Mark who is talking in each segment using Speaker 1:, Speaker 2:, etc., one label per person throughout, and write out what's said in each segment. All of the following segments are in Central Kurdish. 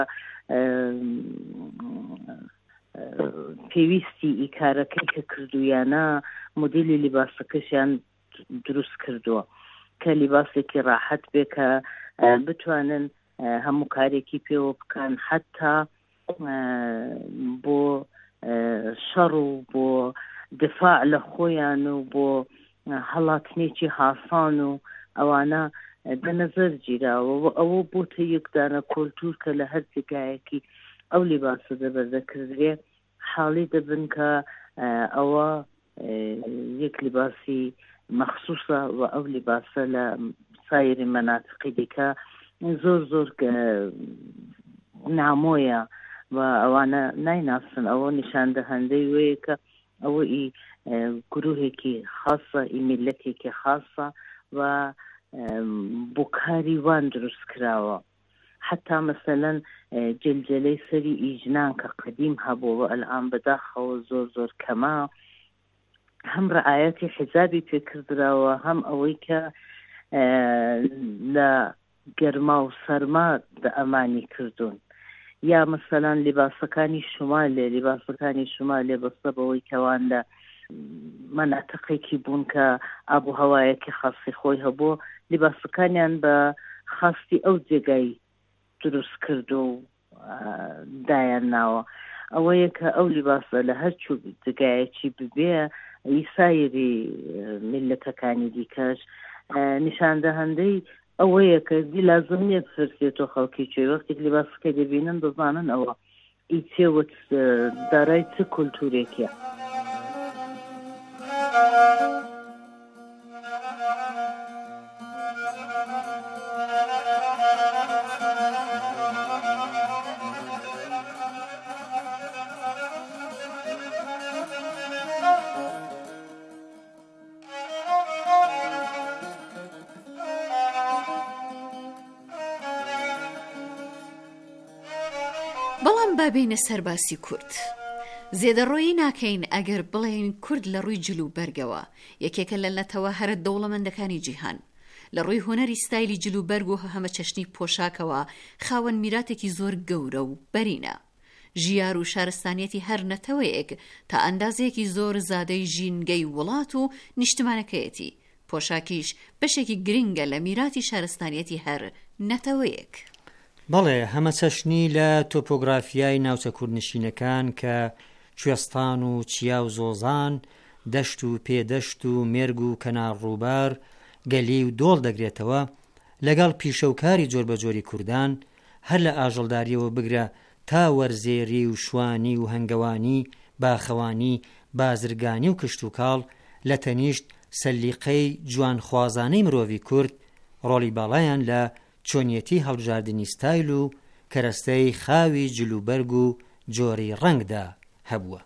Speaker 1: پێویستی ئیکارەکەی کە کردویانە مۆدێلی لیباسەکەشیان دروست کردووە کە لیباسێکی ڕاحەت بێ کە بتوانن هەموو کارێکی پێوە بکەن حتا بۆ شەڕ و بۆ دفاع لە خۆیان و بۆ هەڵاتنێکی هاسان و ئەوانە بەنەزەر گیراوە و ئەوە بۆتە یەکدانە کۆلتور کە لە هەر جگایەکی ئەو لیباسە دەبەردەکردرێ حاڵی دەبن کە ئەوە یەک لیباسی مەخصوصە و ئەو لیباسە لە سایری مەناتقی دیکە زۆر نامۆیە و ئەوانە نایناسن. ئەوە نیشان دەهەندەی وەیە کە ئەوە گروهێکی خاصە میلەتێکی خاصە و بۆ کاری وان دروست کراوە. حتا مەسەلەن جلجلەی سەری ئیژنان کە قەدیم هەبووە ئەلئان بەداخەوە زۆر کەمە، هەم ڕعایەتی حیجابی پێکردراوە هەم ئەوەی کە لە گەرما و سەرما ئەمانی کردوون. یا مەسەلەن لیباسەکانی شمالێ بەستە بەوەی کەوان لە مەناتقێکی بوون کە ئابوو هەوایەکی خاصی خۆی هەبوو، لیباسەکانیان بە خاستی ئەو جێگای دروست کردو و دایان ناوە. ئەوەیە کە ئەو لیباسە لە هەرچوو جگایەکی ببێ سایری میلەتەکانی دیکەش نیشان دەهەندەی ئەوەیە کە دی لازم نیە بفرسێتەوە خەڵکی کوێ وەختێک لیباسەکە دەبینن بزانن ئەوە ئیچێوە دارای چ کولتورێکیە.
Speaker 2: بەڵام بابینە سەرباسی کورد. زێدەڕۆیی ناکەین ئەگەر بڵێین کورد لە ڕووی جلو بەرگەوە یەکێکە لە نەتەوە هەرە دەوڵەمەندەکانی جیهان. لە ڕووی هوەری ستایلی جلو بەرگ و هەمە چەشنی پۆشاکەوە خاوەن میراتێکی زۆر گەورە و بەرینە. ژیار و شارستانیەتی هەر نەتەوەیەک تا ئەندازەیەکی زۆر زادەی ژینگەی وڵات و نیشتمانەکەیەتی. پۆشاکیش بەشێکی گرنگە لە میراتی شارستانیەتی هەر نەتەوەیەک.
Speaker 3: بەڵێ هەمە چەشنی لە تۆپۆگرافیای ناوچە کوردنشینەکان کە کوێستان و چیا و زۆزان، دەشت و پێدەشت و مێرگ و کەنار ڕووبار، گەلی و دۆڵ دەگرێتەوە لەگەڵ پیشەوکاری جۆربەجۆری کوردان هەر لە ئاژەڵداریەوە بگرە تا وەرزێری و شوانی و هەنگەوانی، باخەوانی، بازرگانی و کشت و کاڵ لە تەنیشت سەلیقەی جوانخوازانەی مرۆڤی کورد ڕۆڵی باڵایان لە چۆنیەتی هەڵبژاردننی ستایل و کەرەستەی خاوی جلوبەرگ و جۆری ڕەنگدا هەبووە.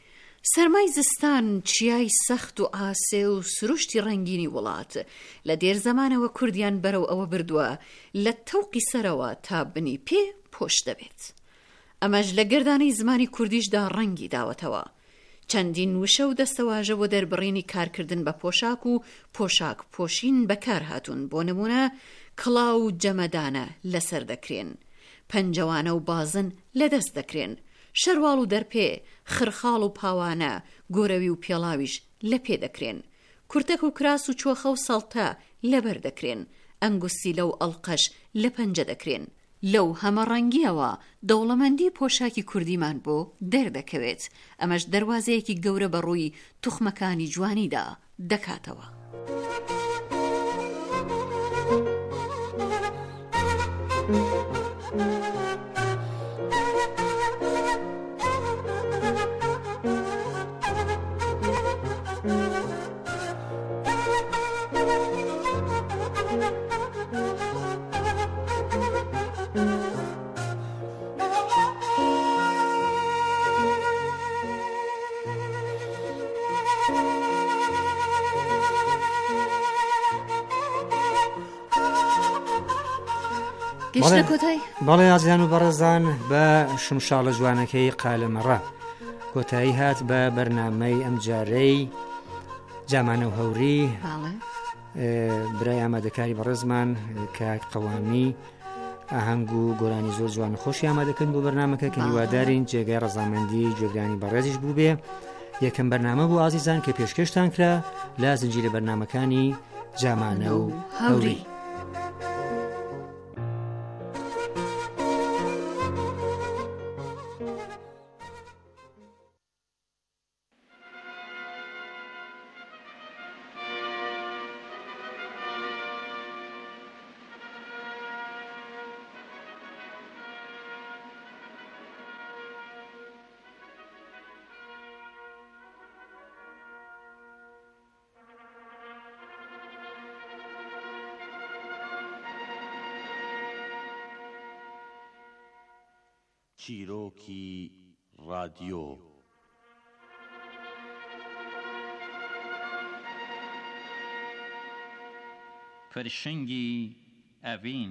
Speaker 2: سەرمای زستان، چیای سەخت و ئاسێ و سروشتی ڕەنگینی وڵات لە دێر زەمانەوە کوردیان بەرەو ئەوە بردووە لە تەوقی سەرەوە تا بنی پێ پۆش دەبێت. ئەمەش لە گەردانەی زمانی کوردیشدا ڕەنگی داوەتەوە. چەندین وشە و دەستەواژە بۆ دەربڕینی کارکردن بە پۆشاک و پۆشاک پۆشین بەکار هاتوون. بۆ نمونە کڵا و جەمەدانە لەسەر دەکرێن، پەنجەوانە و بازن لەدەست دەکرێن، شەرواڵ و دەرپێ، خرخاڵ و پاوانە، گۆرەوی و پێڵاویش لە پێ دەکرێن، کورتەک و کراس و چۆخە و سەڵتە لەبەر دەکرێن، ئەنگوستی لەو ئەڵقەش لە پەنجە دەکرێن. لەو هەمە ڕەنگیەوە دەوڵەمەندی پۆشاکی کوردیمان بۆ دەردەکەوێت. ئەمەش دەواازەیەکی گەورە بە ڕووی توخمەکانی جوانیدا دەکاتەوە.
Speaker 3: بەڵێ ئازیان و بەڕێزان، بە شمشاڵە جوانەکەی قالەمەڕە کۆتایی هات بە بەرنامەی ئەم جارەی جامانە و هەوری. برای ئامادەکاری بەڕێزمان کاک قەوامی ئاهەنگ و گۆرانی زۆر جوان خۆشی ئامادەکەن بۆ بەرنامەکە کە هیوادارین جێگای ڕەزامەندی جێگرانی بەڕێزیش بوو بێ. یەکەم بەرنامە بۆ ئازیزان کە پێشکەشتان کرا لە زنجیرە بەرنامەکانی جامانە و هەوری.
Speaker 4: چیرۆکی رادیۆ
Speaker 5: پرشنگی ئەڤین.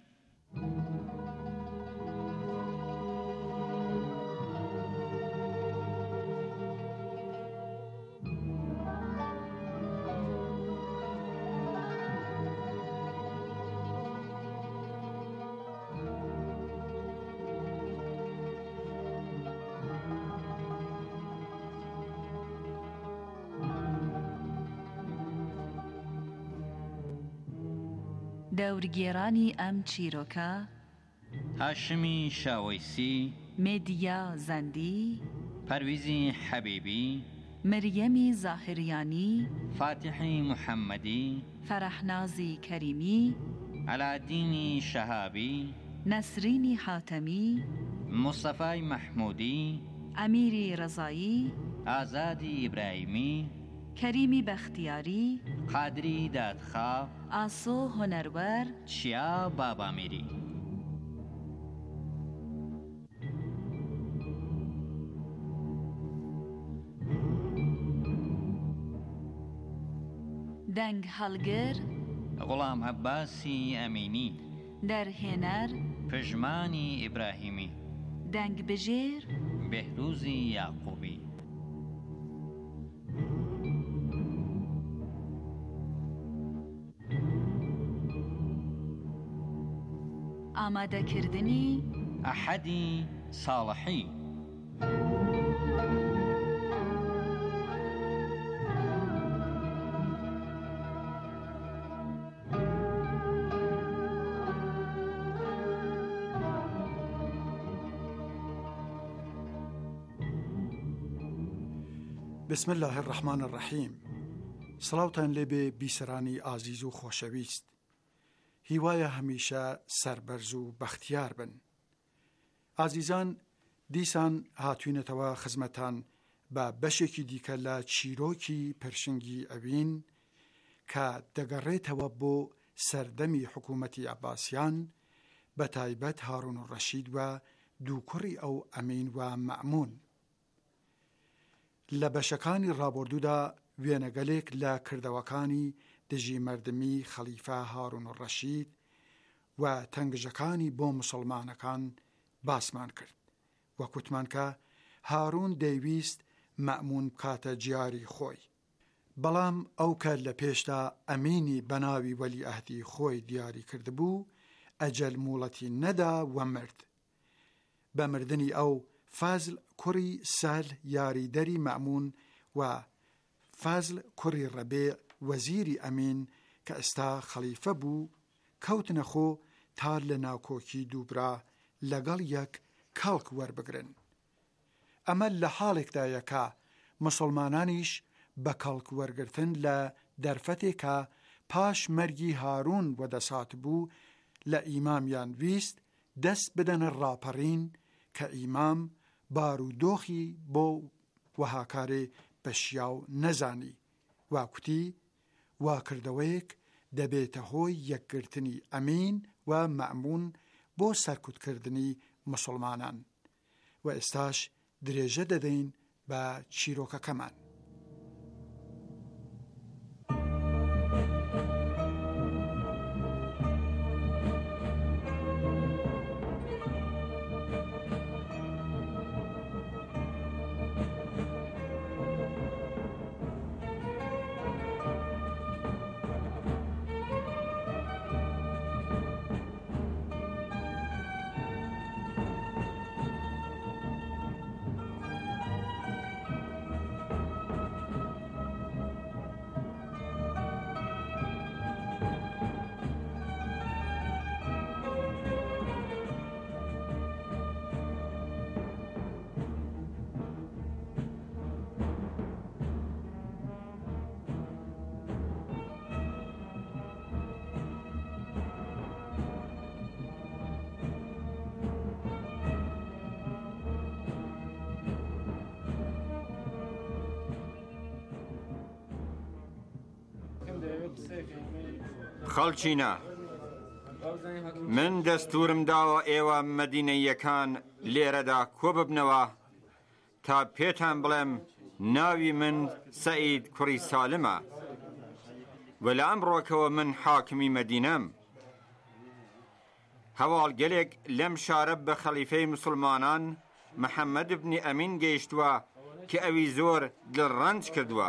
Speaker 6: دەورگێڕانی ئەم چیرۆکە
Speaker 5: هاشمی شاوەیسی،
Speaker 6: مێدیا زەندی،
Speaker 5: پەرویزی حەبیبی،
Speaker 6: مریەمی زاهریانی،
Speaker 5: فاتحی محەممەدی،
Speaker 6: فەرەحنازی کەریمی،
Speaker 5: علادینی شەهابی،
Speaker 6: نەسرینی حاتەمی،
Speaker 5: مستەفای مەحموودی،
Speaker 6: ئەمیری ڕەزایی،
Speaker 5: ئازادی ئیبراهیمی،
Speaker 6: کەریمی بەختیاری،
Speaker 5: قادری دادخا،
Speaker 6: ئاسۆ هۆنەروەر،
Speaker 5: چیا بابامیری.
Speaker 6: دەنگ هەڵگر،
Speaker 5: غوڵام عەباسی ئەمینی،
Speaker 6: دەرهێنەر،
Speaker 5: پژمانی ئیبراهیمی،
Speaker 6: دەنگ بژێر،
Speaker 5: بێهروزی یاقوبی.
Speaker 6: ئامادەکردنی
Speaker 5: ئەحەدی ساڵحی.
Speaker 7: بسم الله الرحمن الرحیم. سڵاوتان لێبێ بیسەرانی ئازیز و خۆشەویست. هیوایە هەمیشە سەربەرز و بەختیار بن. ئازیزان، دیسان هاتوینەتەوە خزمەتان بە بەشێکی دیکە لە چیرۆکی پرشنگی ئەڤین کە دەگەڕێتەوە بۆ سەردەمی حکوومەتی عەباسیان، بە تایبەت هارون الڕەشید و دووکوڕی ئەو ئەمین و مەئمون. لە بەشەکانی ڕابردوودا وێنەگەلێک لە کردەوەکانی دژی مەردمی خەلیفە هارون الڕەشید و تەنگژەکانی بۆ موسڵمانەکان باسمان کرد و کوتمان کە هارون دەیویست مەئمون بکاتە جیاری خۆی، بەڵام ئەو کە لە پێشدا ئەمینی بەناوی وەلی ئەهدی خۆی دیاری کردبوو ئەجەل موڵەتی نەدا و مرد. بە مردنی ئەو فازل کوڕی سەهل یاریدەری مەئمون و فازل کوڕی ڕەبیع وەزیری ئەمین کە ئێستا خەلیفە بوو کەوتنە خۆ تا لە ناوکۆکی دووبرا لەگەڵ یەک کەڵک وەربگرن. ئەمە لە حاڵێکدایە کە موسڵمانانیش بە کەڵک وەرگرتن لە دەرفەتێکە پاش مەرگی هارون وەدەسات بوو لە ئیمامیان ویست دەست بدەنە ڕاپەڕین کە ئیمام بارودۆخی بۆ وەهاکارێ بەشیاو نەزانی واکوتی واکردەوەیەک دەبێتە هۆی یەکگرتنی ئەمین و مەئمون بۆ سەرکوتکردنی موسڵمانان. و ئێستاش درێژە دەدەین بە چیرۆکەکەمان.
Speaker 8: خەڵچینە من دەستورم داوە ئێوە مەدینەیەکان لێرەدا کۆ ببنەوە تا پێتان بڵێم ناوی من سەعید کوڕی سالمە و لە ئەمڕۆکەوە من حاکمی مەدینەم. هەواڵگەلێک لەم شارە بە خەلیفەی موسڵمانان محەممەد بنی ئەمین گەیشتووە کە ئەوی زۆر دڵڕەنج کردووە.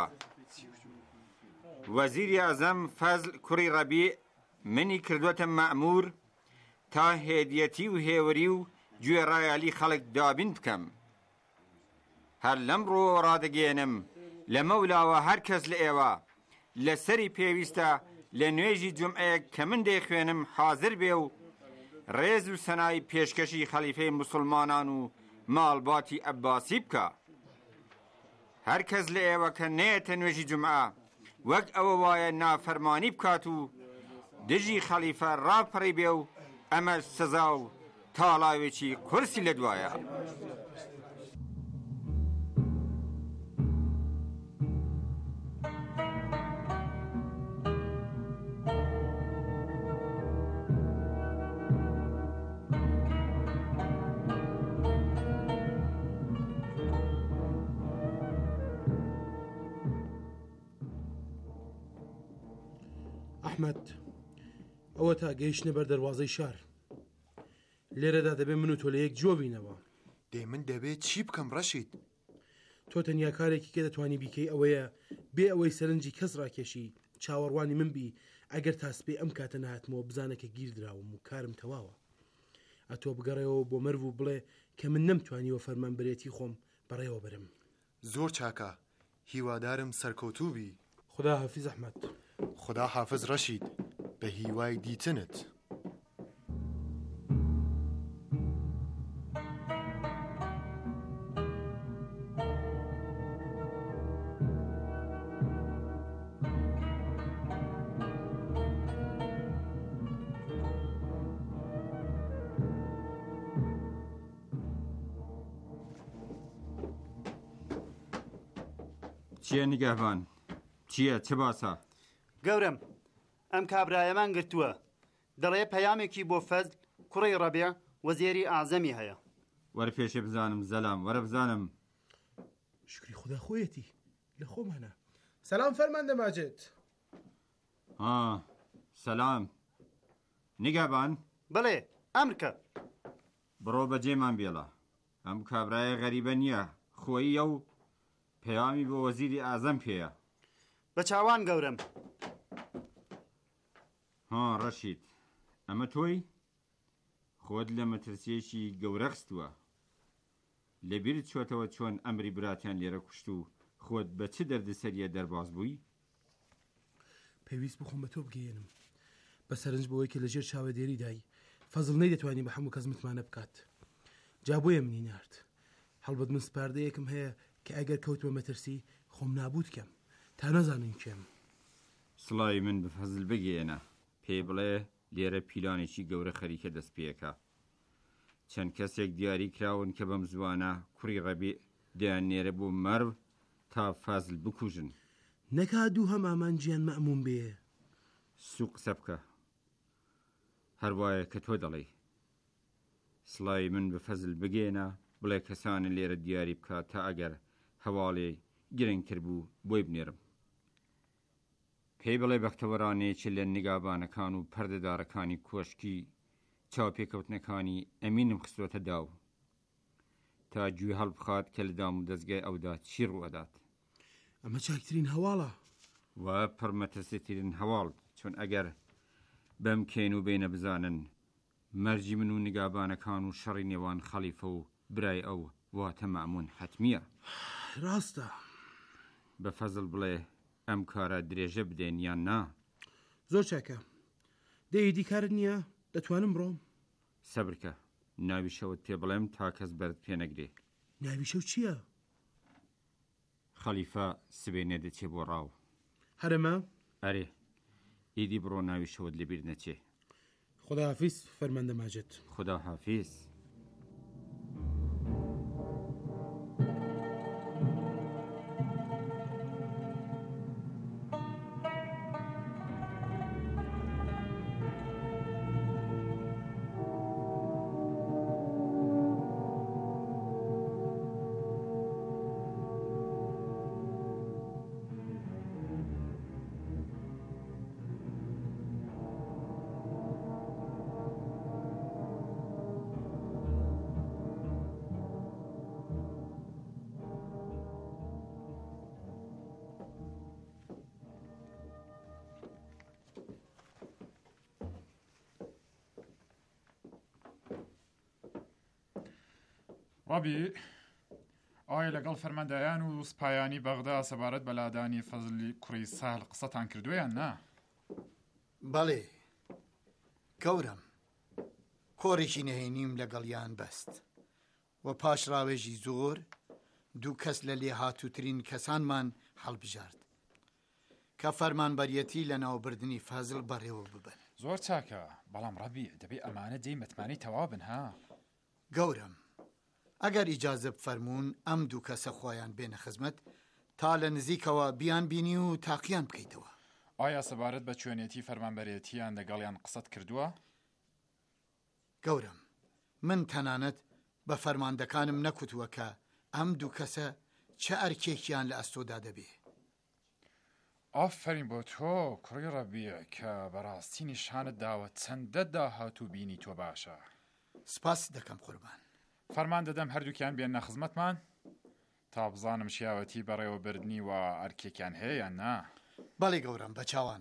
Speaker 8: وەزیری ئەعزەم فەزل کوڕی ڕەبیع منی کردوەتە مەئموور تا هێدیەتی و هێوری و گوێڕایەلی خەڵک دابین بکەم. هەر لەمڕۆ ڕادەگەێنم لە مەولاوە هەر کەس لە ئێوە لەسەری پێویستە لە نوێژی جومعەیەک کە من دەیخوێنم حازر بێ و ڕێز و سەنای پێشکەشی خەلیفەی موسڵمانان و ماڵباتی ئەباسی بکە. هەر کەس لە ئێوە کە نێتە نوێژی جومعە وەک ئەوە وایە نافەرمانی بکات و دژی خەلیفە ڕاپەڕی بێ و ئەمە سزا و تاڵاوێکی قورسی لە دوایە.
Speaker 9: ئەحمەد ئەوە تا گەیشتنە بەر دەواازەی شار لێرەدا دەبێت من و تۆ لە یەک جۆ بینەوە.
Speaker 10: دێ من دەبێت چی بکەم ڕەشید؟
Speaker 9: تۆ تەنیا کارێکی کە دەتوانی بیکەی ئەوەیە بێ ئەوەی سەرنجی کەس ڕاکێشی چاوەڕوانی من بی ئەگەر تاسپێ ئەم کاتە نهاتمەوە بزانێکە گیردراوم و کارم تەواوە. ئەتۆ بگەڕێەوە بۆ مەرو و بڵێ کە من نەمتوانیوە فەرمانبەرێتی خۆم بەڕێوە برم.
Speaker 10: زۆر چاکە، هیوادارم سەرکەوتوو بی.
Speaker 9: خدا حافظ ئەحمەد.
Speaker 10: خدا حافظ ڕەشید، بە هیوای دیتنت.
Speaker 8: چییە نیگەهبان؟ چییە؟ چه باسە؟
Speaker 11: گەورم ئەم کابرایەمان گرتووە، دەڵێ پەیامێکی بۆ فەزل کوڕی ڕەبیع وەزیری ئاعزەمی هەیە.
Speaker 8: وەرە پێشێ بزانم زەلام، وەرە بزانم.
Speaker 9: شکری خدا خۆیەتی لە خۆمانە. سەلام فەرماندە ماجد.
Speaker 8: سەلام نیگەهبان.
Speaker 11: بڵێ ئەمرکە.
Speaker 8: بڕۆ بەجێمان بێڵە، ئەم کابرایە غەریبە نییە، خۆییە و پەیامی بۆ وەزیری ئاعزەم پێیە.
Speaker 11: بە چاوان گەورم.
Speaker 8: ڕەشید ئەمە تۆی؟ خۆت لە مەترسیەکی گەورە خستووە. لەبیرت چۆتەوە چۆن ئەمری براتیان لێرە کوشت و خۆت بە چ دەردسەریە دەرباز بووی؟
Speaker 9: پێویست بخۆم بە تۆ بگەێنم بە سەرنج بەوەی کە لە ژێر چاوەدێری دای فەزڵ نەیدەتوانی بە هەموو کەس متمانە بکات. جا بۆیە منی نارد. هەڵبەت من سپاردەیەکم هەیە کە ئەگەر کەوتوە مەترسی خۆم نابوت کەم تا نەزانم کێم.
Speaker 8: سڵاوی من بە فەزل بگەێنە، پێ بڵێ لێرە پیلانێکی گەورە خەریکە دەست پێیەکە. چەند کەسێک دیاری کراون کە بەم زوانە کوڕی ڕەبیع دەیانێرە بۆ مەرو تا فەزل بکوژن.
Speaker 9: نەکا دوو هەمامان گیان مەئموم بێ.
Speaker 8: سوو قسە بکە، هەروایە کە تۆ دەڵێ. سڵاوی من بە فەزل بگێنە، بڵێ کەسانە لێرە دیاری بکات تا ئەگەر هەواڵێ گرنگتر بوو بۆی بنێرم. پێی بڵێ بەختەوەرانەیەکی لە نیگابانەکان و پەردەدارەکانی کۆشکی چاوپێکەوتنەکانی ئەمینم خستوەتە داو تا گوێ هەڵبخات کە لە دام و دەستگای ئەودا چی ڕوەدات.
Speaker 9: ئەمە چاکترین هەواڵە
Speaker 8: و پڕمەترسیترین هەواڵ، چون ئەگەر بەم کێن و بینە بزانن مەرجی من و نیگابانەکان و شەڕی نێوان خەلیفە و برای ئەو واتە مەمون حتمیە.
Speaker 9: ڕاستە.
Speaker 8: بە فەزل بڵێ ئەم کارە درێژە بدەین یان نا؟
Speaker 9: زۆر چاکە. دەیدی کارت نییە؟ دەتوانم بڕۆم؟
Speaker 8: سەبرکە، ناوی شەوت پێ بڵێم تا کەس بەرت پێ نەگرێ.
Speaker 9: ناوی شەو چییە؟
Speaker 8: خەلیفە سبێنێ دەچێ بۆ ڕاو.
Speaker 9: هەرەمە؟
Speaker 8: ئەرێ، ئیدی بڕۆ ناوی شەوت لەبیر نەچێ.
Speaker 9: خدا حافظ فەرماندە ماجد.
Speaker 8: خدا حافظ.
Speaker 12: ڕەبی ئایا لەگەڵ فەرماندایان و سپایانی بەغدا سەبارەت بە لادانی فەزلی کوڕی ساهل قسەتان کردویان نا؟
Speaker 13: بەڵێ گەورم، کۆڕێکی نەهێنیم لەگەڵیان بەست و پاش ڕاوێژی زۆر دوو کەس لە لێ هاتووترین کەسانمان هەڵبژارد کە فەرمانبەریەتی لە ناوبردنی فەزل بەڕێوە ببن.
Speaker 12: زۆر چاکە، بەڵام ڕەبی دەبێ ئەمانە دەی متمانی تەواو بن ها.
Speaker 13: گەورم، ئەگەر ئیجازە بفەرمونون ئەم دوو کەسە خۆیان بێنە خزمەت تا لە نزیکەوە بیان بینی و تاقییان بکەیتەوە.
Speaker 12: ئایا سەبارەت بە چۆنێتی فەرمانبەرێتیان لەگەڵیان قسەت کردووە؟
Speaker 13: گەورم، من تەنانەت بە فەرماندەکانم نەکوتووە کە ئەم دوو کەسە چه ئەرکێکیان لە ئەستۆدا دەبێ.
Speaker 12: ئافرین بۆ تۆ کوڕی ڕەبیع کە بەڕاستی نیشانت داوە چەندە داهاتوو بینی تۆ باشە.
Speaker 13: سپاس دەکەم قوربان.
Speaker 12: فەرمان دەدەم هەردووکیان بێنە خزمەتمان تا بزانم شیاوەتی بەڕێوەبردنی و ئەرکێکیان هەیە یان نا.
Speaker 13: بەڵێ گەورم، بە چاوان.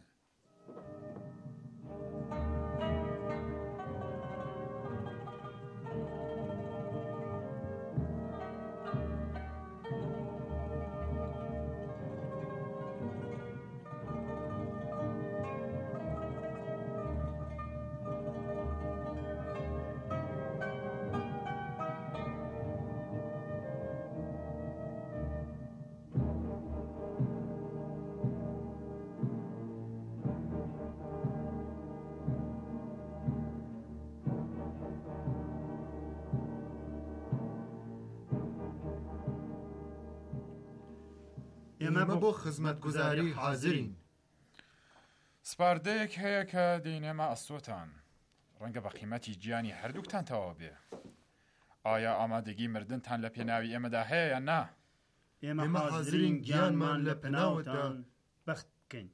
Speaker 10: ئێمە بۆ خزمەتگوزاری حازرین.
Speaker 12: سپاردەیەک هەیە کە دەینێمە ئەستۆتان، ڕەنگە بە قیمەتی گیانی هەردووکتان تەواو بێ. ئایا ئامادەگی مردنتان لە پێناوی ئێمەدا هەیە یان نا؟
Speaker 10: ئێمە حازرین گیانمان لە پەناوتان بەخت بکەین.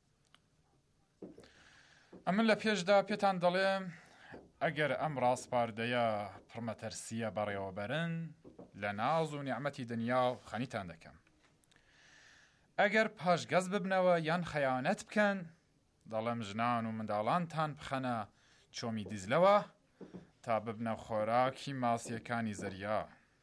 Speaker 12: ئەمن لە پێشدا پێتان دەڵێم ئەگەر ئەم ڕاستپاردەیە پڕمەتەرسیە بەڕێوەبەرن لە ناز و نیعمەتی دنیا خەنیتان دەکەم. ئەگەر پاشگەز ببنەوە یان خەیانەت بکەن دەڵێم ژنان و منداڵانتان بخەنە چۆمی دیزلەوە تا ببنە خۆراکی ماسیەکانی زەریا.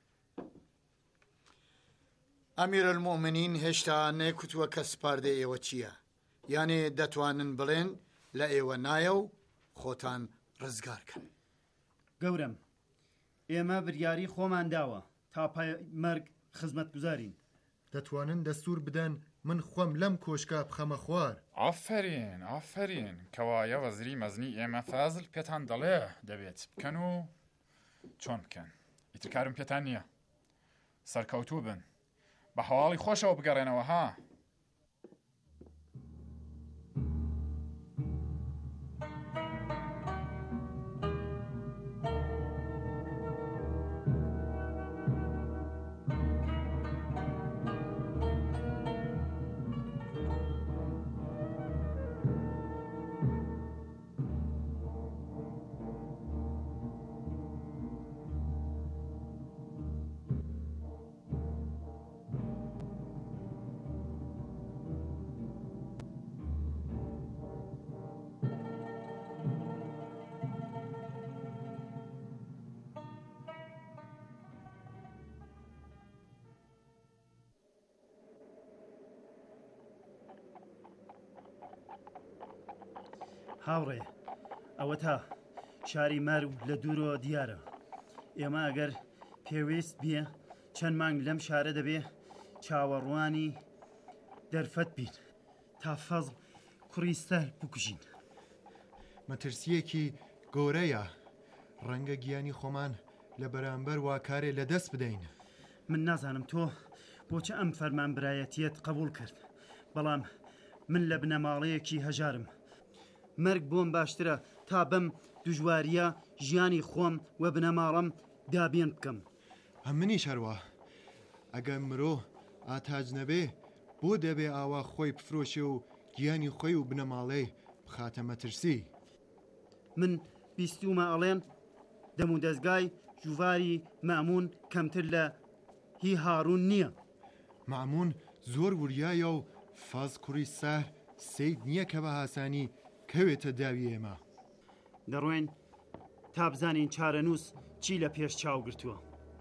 Speaker 13: ئەمیرالمومنین هێشتا نەیکوتووە کە سپاردە ئێوە چییە، یانێ دەتوانن بڵێن لە ئێوە نایە و خۆتان ڕزگارکەن.
Speaker 11: گەورم، ئێمە بریاری خۆمان داوە تا پای مەرگ خزمەتگوزارین.
Speaker 10: دەتوانن دەستور بدەن من خۆم لەم کۆشکە بخەمە خوار.
Speaker 12: ئافرین ئافرین، کەوایە وەزیری مەزنی ئێمە فازل پێتان دەڵێ دەبێت بکەن و چۆن بکەن. ئیتر کارم پێتان نییە، سەرکەوتوو بن، بە هەواڵی خۆشەوە بگەڕێنەوە ها.
Speaker 11: هاوڕێ، ئەوە تا شاری مەرو لە دوورەوە دیارە. ئێمە ئەگەر پێویست بیە چەند مانگ لەم شارە دەبێ چاوەڕوانی دەرفەت بین تا فەزڵ کوڕی سەهل بکوژین.
Speaker 10: مەترسیەکی گەورەیە، ڕەنگە گیانی خۆمان لە بەرامبەر واکارێ لە دەست بدەین.
Speaker 11: من نازانم تۆ بۆچە ئەم فەرمانبرایەتیەت قبول کرد، بەڵام من لە بنەماڵەیەکی هەژارم. مەرگ بۆم باشترە تا بەم دوژواریە ژیانی خۆم و بنەماڵم دابێن بکەم.
Speaker 10: هەمنی شەروە، ئەگەر مرۆ ئاتاج نەبێ بۆ دەبێ ئاوا خۆی بفرۆشێ و گیانی خۆی و بنەماڵەی بخاتە مەترسی.
Speaker 11: من بیستومە ئەڵێن دەم و دەستگای ژوواری مەمون کەمتر لە هی هاڕون نییە.
Speaker 10: مەمون زۆر وریایە و فاز کوڕی سەهل سەید نییە کە بە هاسانی کەوێتە داوی ئێمە.
Speaker 11: دەڕوێن تا بزانین چارەنووس چی لە پێش چاو گرتووە.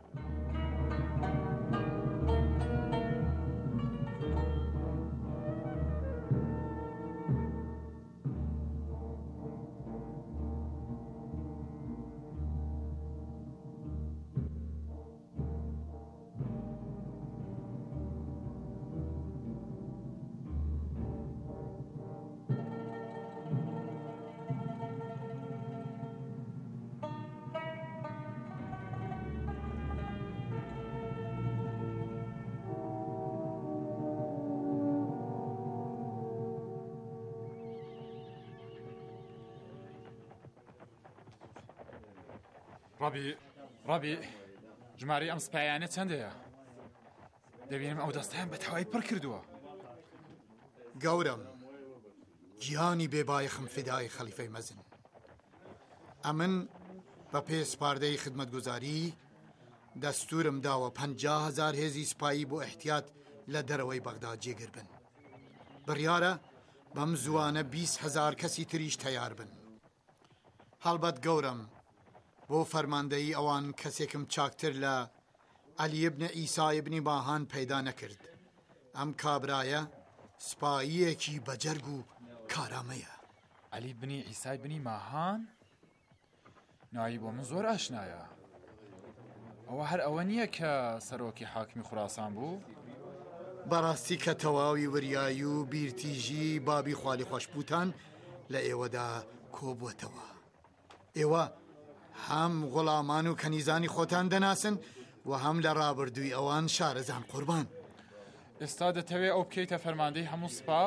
Speaker 12: ڕەبی ژمارەی ئەم سپایانە چەندەیە؟ دەبینم ئەو دەستیان بە تەواوی پڕ کردووە.
Speaker 13: گەورم، گیانی بێبایەخم فیدای خەلیفەی مەزن. ئەمن بە پێ سپاردەی خدمەتگوزاری دەستورم داوە 50,000 هێزی سپایی بۆ احتیات لە دەرەوەی بەغدا جێگر بن. بڕیارە بەم زوانە 20,000 کەسی تریش تەیار بن. هەڵبەت گەورم، بۆ فەرماندەیی ئەوان کەسێکم چاکتر لە عەلی بن ئیسای بنی باهان پەیدا نەکرد. ئەم کابرایە سپاییەکی بەجەرگ و کارامەیە.
Speaker 12: عەلی بنی ئیسای بنی ماهان؟ ناوی بۆ من زۆر ئاشنایە. ئەوە هەر ئەوە نییە کە سەرۆکی حاکمی خوراسان بوو؟
Speaker 13: بەڕاستی کە تەواوی وریایی و بیرتیژی بابی خوالی خۆشبووتان لە ئێوەدا کۆبووەتەوە. ئێوە هەم غوڵامان و کەنیزانی خۆتان دەناسن و هەم لە ڕابردووی ئەوان شارەزان قوربان.
Speaker 12: ئێستا دەتەوێت ئەو بکەیتە فەرماندەی هەموو سپا؟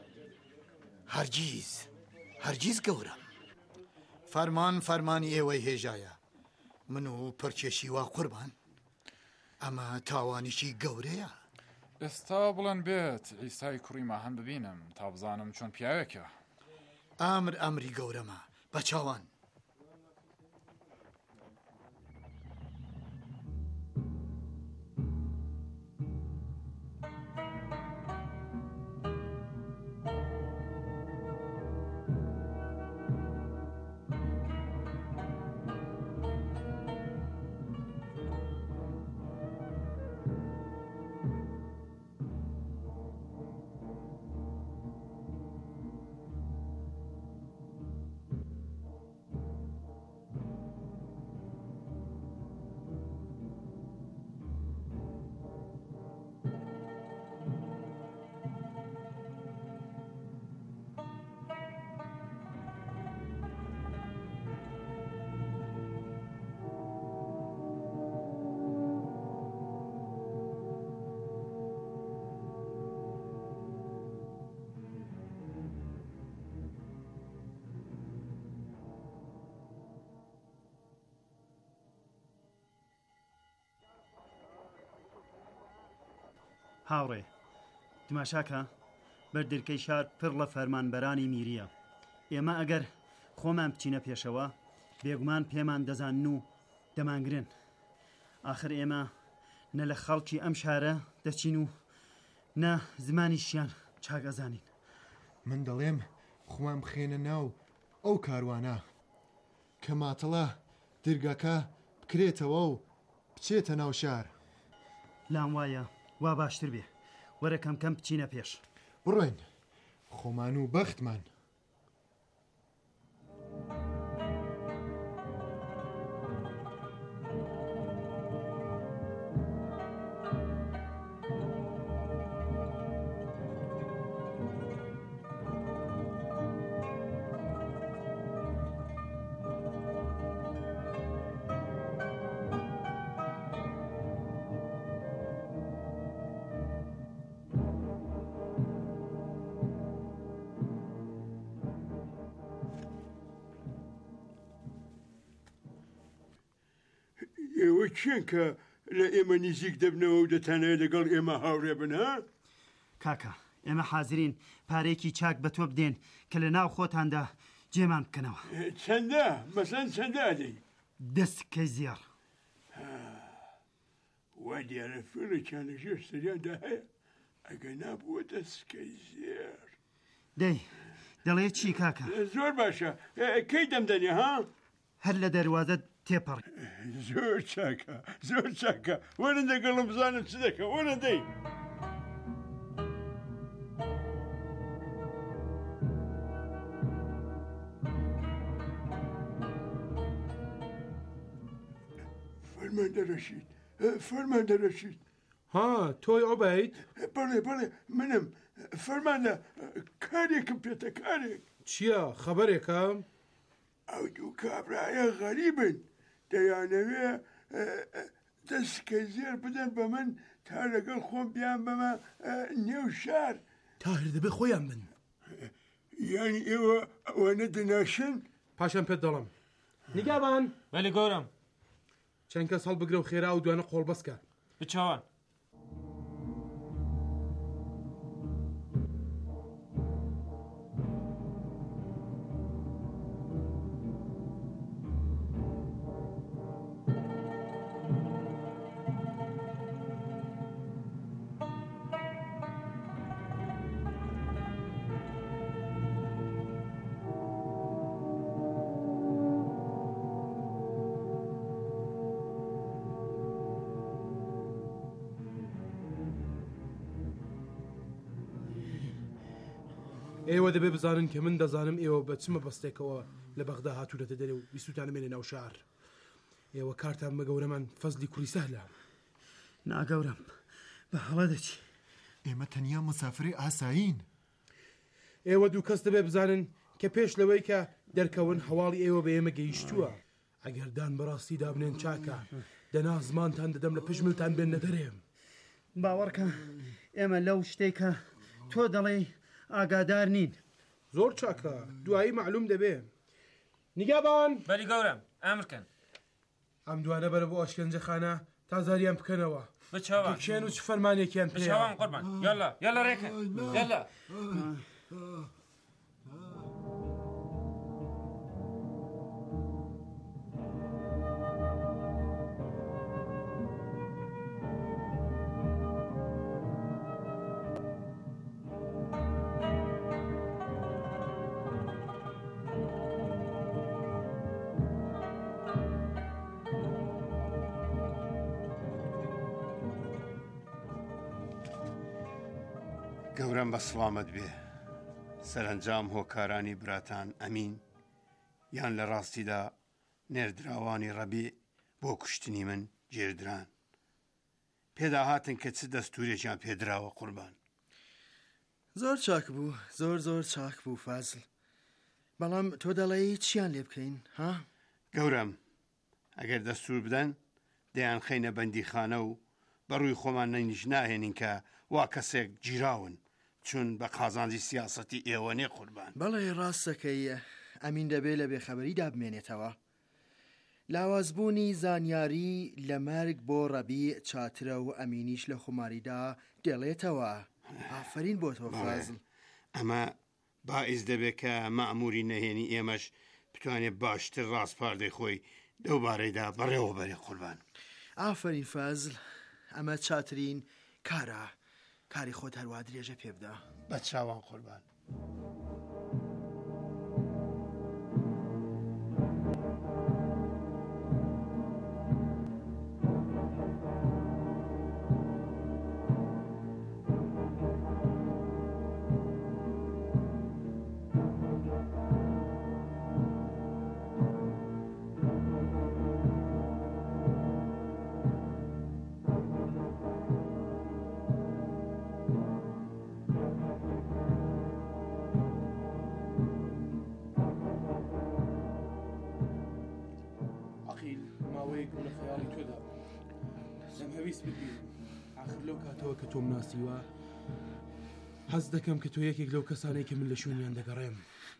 Speaker 13: هەرگیز گەورم. فەرمانی ئێوەی هێژایە. من و پڕکێشی وا قوربان. ئەمە تاوانیشی گەورەیە.
Speaker 12: ئێستا بڵێن بێت ئیسای کوڕی ماهەن ببینم تا بزانم چۆن پیاوێکە.
Speaker 13: ئەمری گەورەمە بە چاوان.
Speaker 11: هاوڕێ، تماشاکە بەردرکەی شار پڕ لە فەرمانبەرانی میریە. ئێمە ئەگەر خۆمان بچینە پێشەوە بێگومان پێمان دەزانن و دەمانگرن. ئاخر ئێمە نە لە خەڵکی ئەم شارە دەچین و نە زمانیشیان چاگەزانین.
Speaker 10: من دەڵێم خۆمان بخێنە ناو ئەو کاروانە کە ماتەڵە درگەکە بکرێتەوە و بچێتە ناو شار.
Speaker 11: لام وایە وا باشتر بێ. وەرە کەم بچینە پێش.
Speaker 10: بڕۆین خۆمان و بەختمان.
Speaker 14: ئێوە کێن کە لە ئێمە نزیک دەبنەوە و دەتانەوێت لەگەڵ ئێمە هاوڕێ بن ها؟
Speaker 11: کاکە، ئێمە حازرین پارێکی چاک بە تۆ بدێن کە لە ناو خۆتاندا جێمان بکەنەوە.
Speaker 14: چەندە؟ مەسەن چەندە دەی؟
Speaker 11: 10 سکەی زیار.
Speaker 14: وا دیارە فێڵێکیان لەژێر سەریاندا هەیە ئەگە نابووە 10 سکەی زیار.
Speaker 11: دەڵێ چی کاکە؟
Speaker 14: زۆر باشە. کەی دەمدەنێ ها؟
Speaker 11: هەر لە دەواازە تێپەڕ.
Speaker 14: زۆر چاکە زۆر چاکە وەرن دەگەڵم بزانم چ دەکە وەرە دەی. فەرماندە ڕەشید فەرماندە ڕەشید.
Speaker 9: ها تۆی عوبەید؟
Speaker 14: بەڵێ بەڵێ منم فەرماندە کارێکم پێتە کارێک.
Speaker 9: چییە خەبەرێکە؟
Speaker 14: ئەو دوو کابرایە غەریبن دەیانەوێ دەستکە زێر بدەن بە من تا لەگەڵ خۆم بیان بەمە نێو شار.
Speaker 9: تاهر دەبێ خۆیان بن.
Speaker 14: یانی ئێوە ئەوانە دەناشن؟
Speaker 9: پاشان پێت دەڵم. نیگابان
Speaker 3: وەلی گەورم
Speaker 9: چەند کەس هەڵبگرە و خێرا و دوانە قۆڵ بەسکە
Speaker 3: بچەوان.
Speaker 9: ئێوە دەبێ بزانن کە من دەزانم ئێوە بە چمە بەستێکەوە لە بەغدا هاتوورەتە دەرێ و بیستوتانە مێنێ ناو شار. ئێوە کارتان بە گەورەمان فەزلی کوڕی سەهلە.
Speaker 11: ناگەورم بە هەڵە دەچی.
Speaker 10: ئێمە تەنیا مسافری ئاسایین.
Speaker 9: ئێوە دوو کەس دەبێ بزانن کە پێش لەوەی کە دەرکەون هەواڵی ئێوە بە ئێمە گەیشتووە. ئەگەردان بەڕاستی دابنێن چاکە دەنا زمانتان دەدەم لە پشملتان بێنە دەرێم.
Speaker 11: باوەڕکە ئێمە لەو شتێکە تۆ دەڵێ ئاگادار نین.
Speaker 9: زۆر چاکە دوایی معلوم دەبێ. نیگابان
Speaker 3: بەلی گەورم ئەمرکەن.
Speaker 9: ئەم دوانە بەرە بۆ ئاشکەنجەخانە تا زاریان بکەنەوە.
Speaker 3: بچەوە
Speaker 9: کێن و چ فەرمانێکیان پێ.
Speaker 3: بچەوان قوربان یالا یالا ڕێکە یالا.
Speaker 15: گەورم بە سڵامەت بێ. سەرنجام هۆکارانی براتان ئەمین یان لە ڕاستیدا نێردراوانی ڕەبیع بۆ کوشتنی من جێردران. پێدا هاتن کە چ دەستورێکیان پێدراوە قوربان.
Speaker 16: زۆر چاک بوو زۆر چاک بوو فازل. بەڵام تۆ دەڵێی چیان لێ بکەین ها؟
Speaker 15: گەورم ئەگەر دەستور بدەن دەیان خەینە بەندیخانە و بەڕووی خۆمان نەنیش ناهێنین کە وا کەسێک گیراون چون بە قازانجی سیاسەتی ئێوە نێ قوربان.
Speaker 16: بەڵێ ڕاستەکەی ئەمین دەبێت لە بێخەبەریدا بمێنێتەوە. لاوازبوونی زانیاری لە مەرگ بۆ ڕەبیع چاترە و ئەمینیش لە خۆماریدا دێڵێتەوە. ئافرین بۆ تۆ فازل.
Speaker 15: ئەمە باعیس دەبێت کە مەئموری نەهێنی ئێمەش بتوانێت باشتر ڕاستپاردەی خۆی دەوبارەیدا بەڕێوە بەرێ قوربان.
Speaker 16: ئافرین فازل. ئەمە چاترین کارە کاری خۆت هەروە درێژە پێ بدە.
Speaker 15: بە چاوان قوربان.
Speaker 9: آخر لەو کاتەوە کە تۆم ناسیوە حەز دەکەم کە تۆ یەکێک لەو کەسانەی کە من لە شوێنیان دەگەڕێم.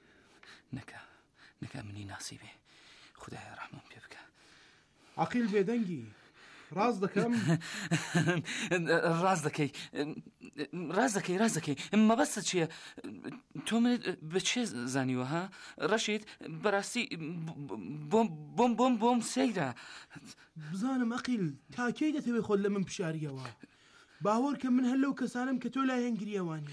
Speaker 16: نەکە منی ناسی بێ خودایە ڕەحمم پێ بکە.
Speaker 9: عەقیل بێدەنگی ڕاست دەکەم.
Speaker 16: ڕاست دەکەی مەبەستە چییە؟ تۆ منت بە چێ زانیوە ها؟ ڕەشید بەڕاستی بۆم سەیرە.
Speaker 9: بزانم عەقیل تاکەی دەتەوێت خۆت لە من پشاریەوە. باوەڕ کە من هەر لەو کەسانم کە تۆ لایەن گریەوانی.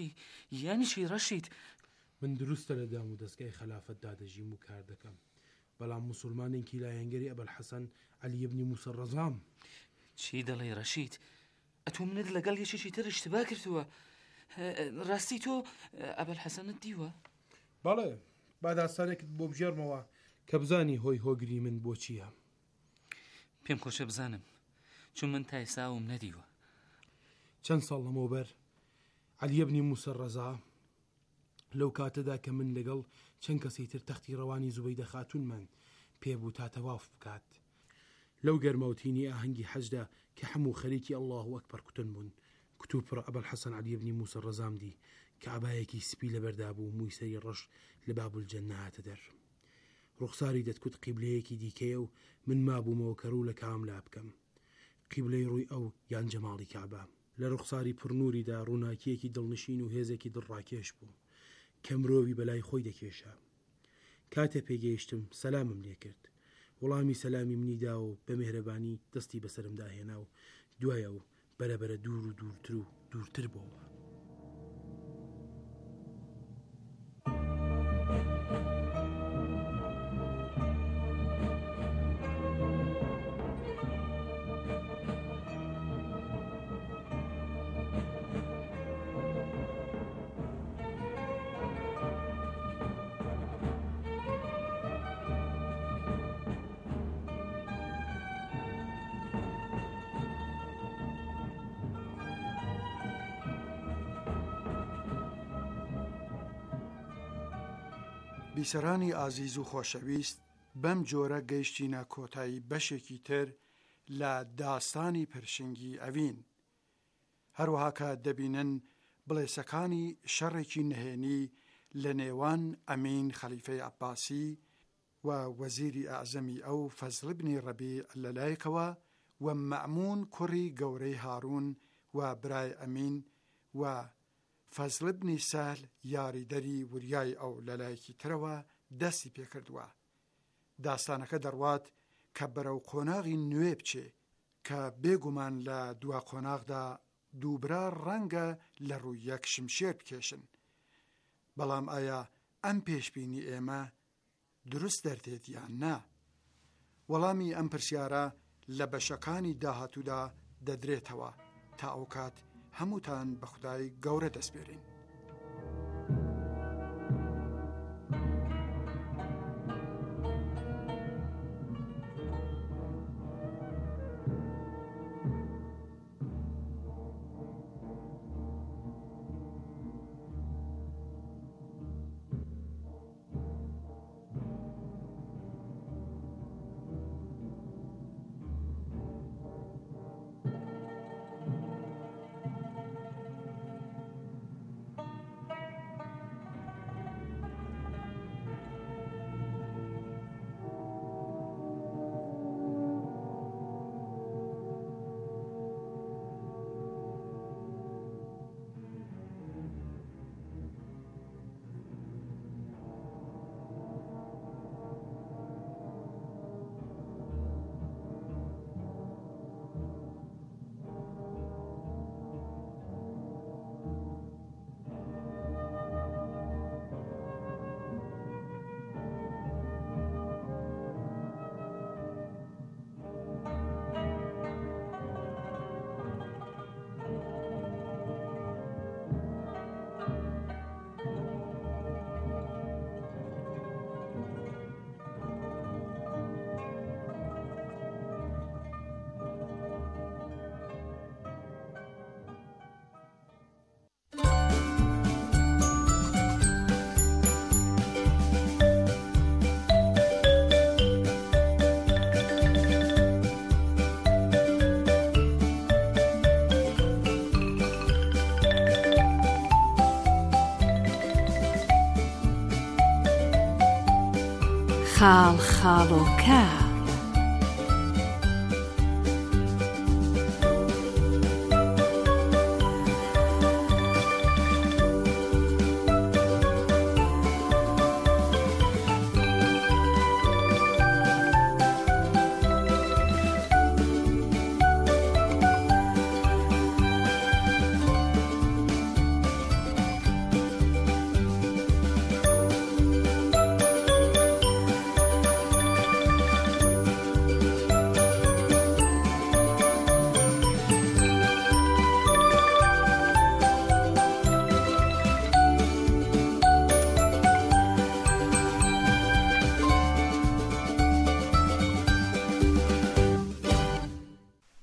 Speaker 16: یانی چی ڕەشید؟
Speaker 9: من دروستە لە دام و دەستگای خەلافەت دادەژیم و کار دەکەم بەڵام موسڵمانێکی لایەنگەری ئەبەلحەسەن عەلی بنی موسە ڕەزام.
Speaker 17: چی دەڵێ ڕەشید؟ ئەتۆ منت لەگەڵ یەکێکی تر اشتباه کردووە. ڕاستی تۆ ئەبەلحەسەنت دیوە؟
Speaker 9: بەڵێ با داستانێکت بۆ بژێرمەوە کە بزانی هۆی هۆگری من بۆ چییە.
Speaker 17: پێم خۆشە بزانم چون من تا ئێساوم نەدیوە.
Speaker 9: چەند ساڵ لەمەوبەر عەلی بنی موسە ڕەزا لەو کاتەدا کە من لەگەڵ چەند کەسی تر تەختی ڕەوانی زوبەیدە خاتونمان پێبوو تا تەواف بکات. لەو گەرماوتینی ئاهەنگی حەجدا کە هەموو خەریکی ئەڵڵاهو ئەکبەر کوتن بوون، کتوپڕ ئەبەلحەسەن عەلی بنی موسە ڕەزام دی کە عەبایەکی سپی لەبەردا بوو مووی سەری ڕەش لە بابولجەنە هاتە دەر. ڕوخساری دەتکوت قیبلەیەکی دیکەیە و من مابوومەوە کە ڕوو لە کام لا بکەم. قیبلەی ڕووی ئەو یان جەماڵی کعبە. لە ڕوخساری پڕنووریدا ڕووناکیەکی دڵنشین و هێزێکی دڵڕاکێش بوو کە مرۆڤی بەلای خۆی دەکێشە. کاتێ پێگەیشتم سەلامم لێ کرد. وەڵامی سەلامی منیدا و بە مێهرەبانی دەستی بەسرمدا هێنا و دوایە و بەرەبەرە دوور و دوورتر و دوورتر بووە.
Speaker 7: بیسەرانی ئازیز و خۆشەویست، بەم جۆرە گەیشتینە کۆتایی بەشێکی تر لە داستانی پرشنگی ئەڤین. هەروەها کە دەبینن بڵێسەکانی شەڕێکی نهێنی لە نێوان ئەمین خەلیفەی عەباسی و وەزیری ئەعزەمی ئەو فەزڵ بنی ڕەبیع لەلایەکەوە و مەئمون کوڕی گەورەی هارون و برای ئەمین و فەزڵ بنی سەهل یاریدەری وریای ئەو لەلایەکی ترەوە دەستی پێکردووە. داستانەکە دەڕوات کە بەرەو قۆناغی نوێ بچێ کە بێگومان لە دوا قۆناغدا دووبرا ڕەنگە لە ڕووی یەک شمشێر بکێشن. بەڵام ئایا ئەم پێشبینی ئێمە دروست دەردێت یان نا؟ وەڵامی ئەم پرسیارە لە بەشەکانی داهاتوودا دەدرێتەوە. تا ئەو کات هەمووتان بە خودای گەورە دەستپێرین.
Speaker 6: خاڵ خاڵۆکە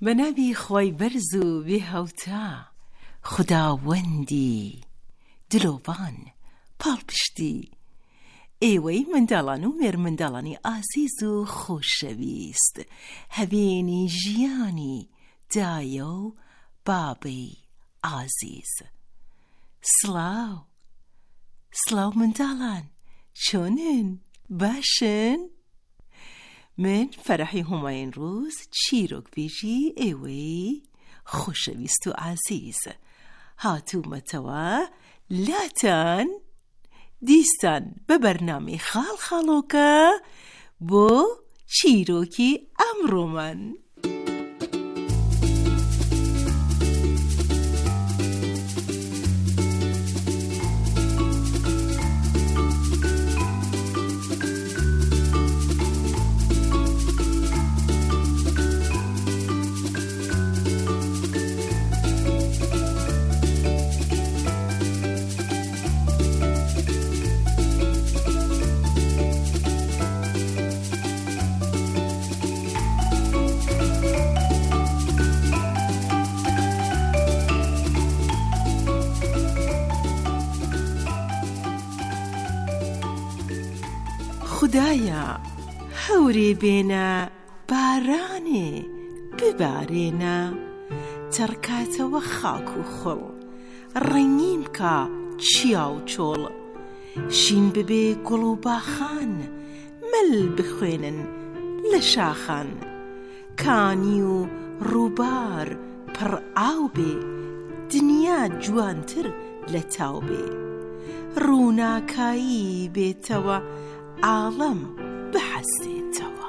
Speaker 6: بەناوی خۆی بەرز و بێهەوتا خوداوەندی دلۆڤان پاڵپشتی ئێوەی منداڵان و مێرمنداڵانی ئازیز و خۆشەویست هەبێنی ژیانی دایە و بابەی ئازیز سڵاو سڵاو منداڵان چۆنن باشن؟ من فەرەحی هوماین ڕووز چیرۆکبێژی ئێوەی خۆشەویست و ئازیز هاتوومەتەوە لاتان دیستان بە بەرنامەی خاڵ خاڵۆکە بۆ چیرۆکی ئەمڕۆمان. خدایە هەورێ بێنە بارانێ ببارێنە تەڕکاتەوە خاک و خۆڵ ڕەنگین بکە چیا و چۆڵ شین ببێ گوڵ و باخان مەل بخوێنن لە شاخان کانی و ڕووبار پڕ ئاو بێ دنیا جوانتر لە تاو بێ ڕووناکایی بێتەوە عالم بحەسێتەوە.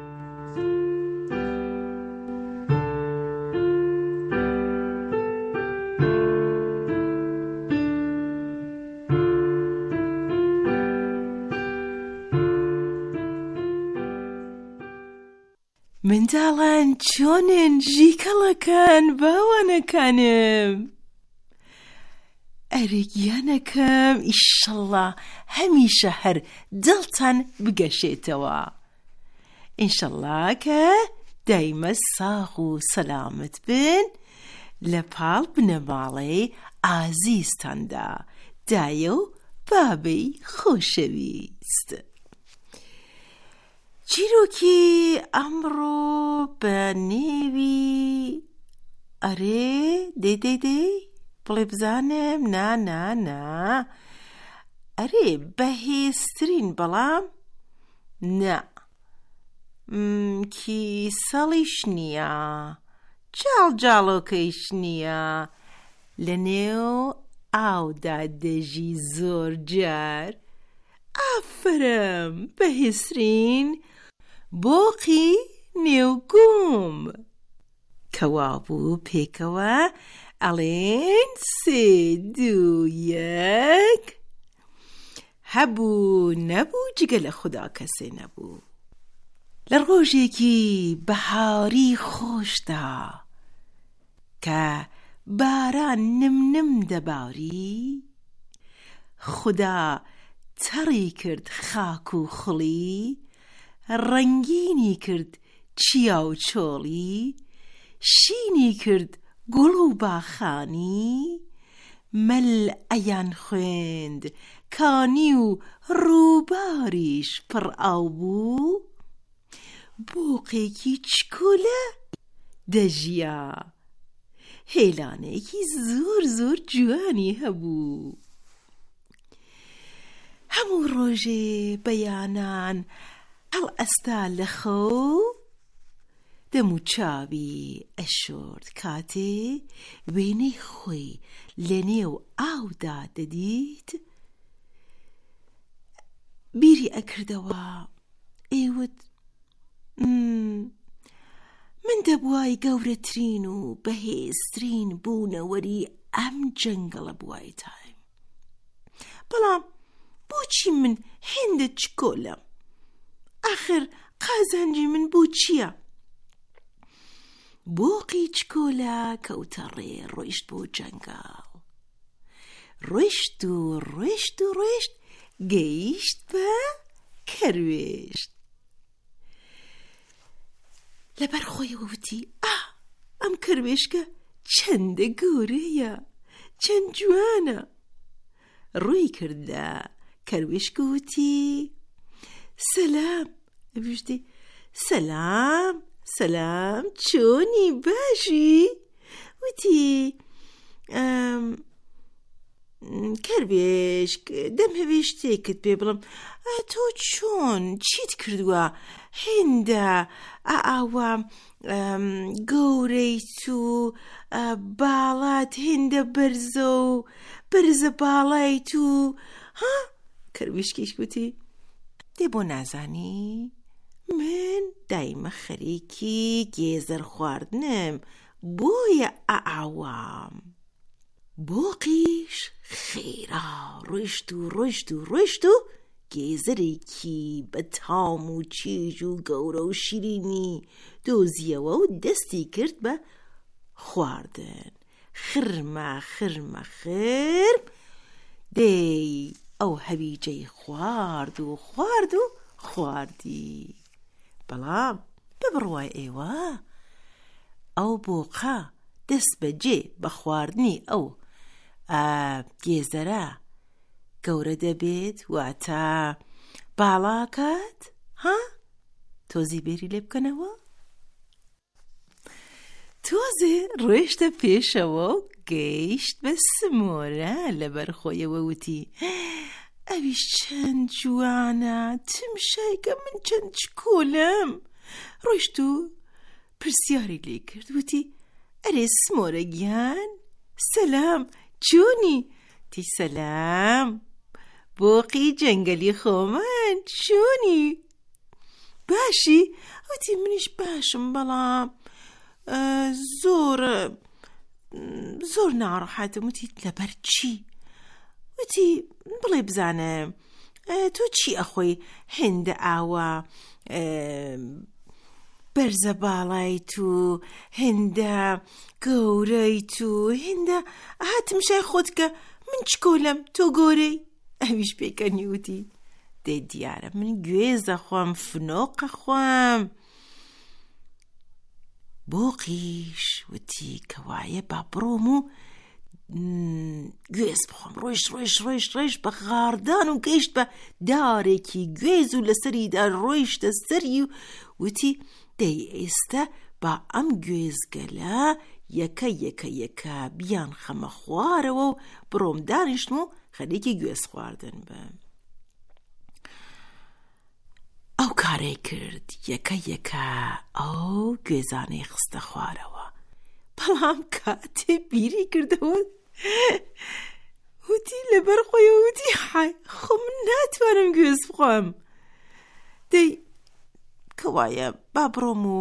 Speaker 6: منداڵان چۆنن ژیکەڵەکان باوانەکانم ئەرێگیانەکەم ئیشەڵڵا هەمیشە هەر دڵتان بگەشێتەوە ئینشەڵڵا کە دایمە ساغ و سەلامت بن لە پاڵ بنەماڵەی ئازیزتاندا دایە و بابەی خۆشەویست. چیرۆکی ئەمڕۆ بە نێوی ئەرێ دەی بڵێ بزانم نا ئەرێ بەهێزترین بەڵام نا کیسەڵیش نییە جاڵۆکەیش نییە لە نێو ئاودا دەژی زۆر جار ئافرم بەهێزترین بۆقی نێوگوم کەوا بوو پێکەوە ئەڵێن 3 2 1 هەبوو نەبوو جگە لە خوددا کەسێ نەبوو لە ڕۆژێکی بەهاری خۆشدا کە باران نم دەباری خوددا تەڕی کرد خاک و خڵی ڕەنگینی کرد چیا و چۆڵی شینی کرد گوڵ و باخانی مەل ئەیان خوێند کانی و ڕووباریش پڕ ئاو بوو بۆقێکی چکۆلە دەژیا هێلانێکی زۆر جوانی هەبوو هەموو ڕۆژێ بەیانان هەڵ ئەستا لە خەو دەم و چاوی ئەشۆرد کاتێ وێنەی خۆی لە نێو ئاودا دەدیت بیری ئەکردەوە ئێوت من دەبوای گەورەترین و بەهێزترین بوونەوەری ئەم جەنگەڵە بوای تایم بەڵام بۆچی من هێندە چکۆلەم ئاخر قازانجی من بۆ چییە بۆقی چکۆلە کەوتە ڕێ ڕۆیشت بۆ جەنگاڵ ڕۆیشت گەیشت بە کەروێشت لەبەر خۆیەوە وتی کروێشکە چەندە گەورەیە، چەند جوانە. ڕووی کردە کەروێشکە وتی سەلام. ئەویشتی سەلام سەلام، چۆنی باشی؟ وتی کەروێشک دەم هەوێ شتێکت پێ بڵم. تۆ چۆن چیت کردووە؟ هێندە ئاوا گەورەیت و باڵات هێندە بەرزە و بەرزە باڵایت و ها؟ کەروێشکیش گوتی دێ بۆ نازانی من دایمە خەریکی گێزەر خواردنم، بۆیە ئاوام. بۆقیش خێرا ڕۆیشت و ڕۆیشت و ڕۆیشت و گێزەرێکی بە تام و چێژ و گەورە و شیرینی دۆزیەوە و دەستی کرد بە خواردن. خرمە خرمە خرم دەی ئەو هەویجەی خوارد و خوارد و خواردی. بەڵام ببڕوای ئێوە ئەو بۆقە دەست بەجێ بە خواردنی ئەو گێزەرە گەورە دەبێت واتە باڵاکات؟ ها؟ تۆزی بێری لێ بکەنەوە؟ تۆزێ ڕۆیشتە پێشەوە و گەیشت بە سمۆرە لەبەر خۆیەوە وتی ئەویش چەند جوانە، تمشایکە من چەند چکۆلم. ڕۆیشت و پرسیاری لێ کرد وتی ئەرێ سمۆرە گیان سەلام، چۆنی؟ تی سەلام بۆقی جەنگەلی خۆمان، چۆنی؟ باشی؟ وتی منیش باشم، بەڵام زۆر ناڕەحەتم. وتی لەبەر چی؟ وتی بڵێ بزانم تۆ چی ئەخۆی هێندە ئاوە بەرزە باڵایت و هێندە گەورەیت و هێندە هاتم شای خۆتکە من چکۆلم تۆ گۆرەی؟ ئەویش پێکەنی وتی دێ دیارە من گوێزە خۆم، فنۆقە خۆم. بۆقیش وتی کەوایە با بڕۆم و گوێز بخۆم. ڕۆیشت بە غاردان و گەیشت بە دارێکی گوێز و لەسەریدا ڕۆیشتە سەری و وتی دەی ئێستا با ئەم گوێزگەلە یەکە بیان خەمە خوارەوە و بڕۆم دانیشتم و خەریکی گوێز خواردن بم. ئەو کارەی کرد، یەکە ئەو گوێزانەی خستە خوارەوە. بەڵام کاتێ بیری کردەوە وتی لەبەر خۆیەوە وتی حای خۆ من ناتوانم گوێز بخۆم، دەی کەوایە با بڕۆم و